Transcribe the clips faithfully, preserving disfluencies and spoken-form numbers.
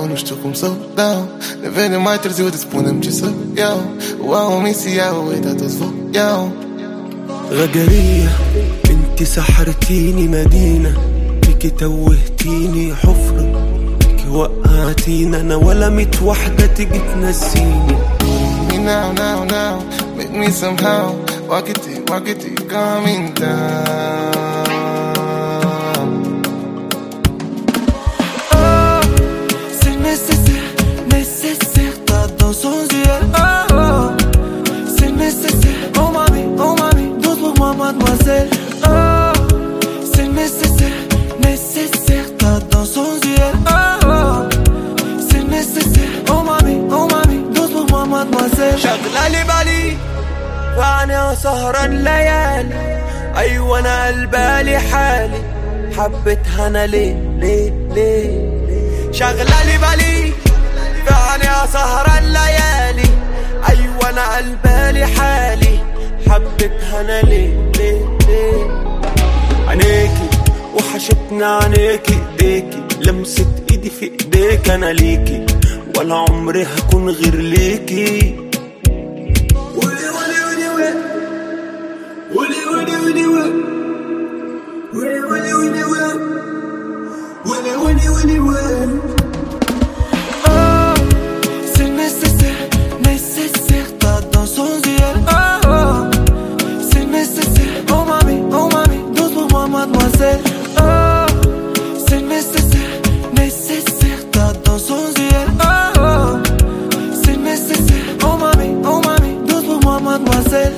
não estou como soldão. Na velha mais trazer o dispondo de sou eu. O homem se é o eita todos vou eu. غجرية انتي سحرتيني مدينة، فيكي توهتيني حفرة، فيكي وقعتيني انا ولا ميت واحدة تيجي تنسيني. Me now, now, now, make me somehow walk it, till, walk it, till coming down. Oh, c'est nécessaire, nécessaire, t'as dans son yeux. Oh, oh, c'est nécessaire, oh mami, oh mami, douce pour moi mademoiselle. Oh, c'est nécessaire, nécessaire, t'as dans son yeux. Oh, oh, c'est nécessaire, oh mami, oh mami, douce pour moi mademoiselle. شغلة لي بالي فانا سهران ليالي، ايوه انا قلبالي حالي، حبيتها انا ليه ليه ليه. شغلة لي بالي فانا سهران ليالي، ايوه انا قلبالي حالي، حبيتها انا ليه ليه ليه. عينيكي وحشتنا عينيكي، ايديكي لمسة ايدي في ايديك، انا ليكي ولا عمري هكون غير ليكي. ولي ولي ولي ولي ولي ولي ولي ولي ولي ولي ولي ولي ولي ولي. Oh, c'est nécessaire, nécessaire, t'as dans son yeux. Oh, oh, c'est nécessaire, oh mami, oh mami, douce pour moi mademoiselle. Oh, c'est nécessaire, nécessaire, t'as dans son yeux. Oh, oh, c'est nécessaire, oh mami, oh mami, douce pour moi mademoiselle.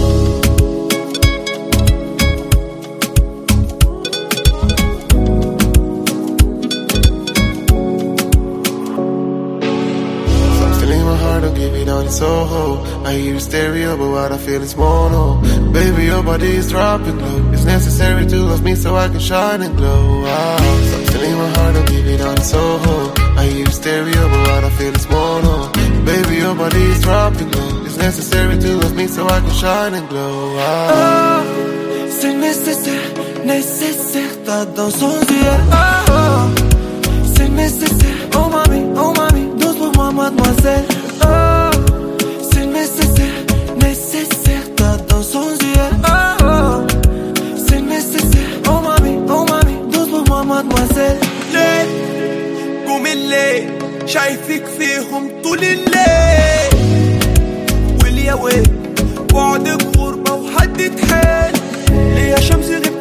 Don't give it on Soho. I hear stereo, but what I feel is mono. Baby, your body is dropping low. It's necessary to love me so I can shine and glow. Ah, so I'm still in my heart, don't give it on Soho. I hear stereo, but what I feel is mono. Baby, your body is dropping low. It's necessary to love me so I can shine and glow. Ah, oh, c'est nécessaire, nécessaire, t'as dans son yeux. Oh, oh, c'est nécessaire, oh mami, oh mami, douce pour moi mademoiselle. Oh, c'est nécessaire, nécessaire, t'as dans son yeux. Oh, oh, c'est nécessaire, oh mami, oh mami, douce pour moi mademoiselle. ليه قوم الليل شايفك فيهم طول الليل، واليا ويل بعدك غربة وحدة حيل، ليه يا شمس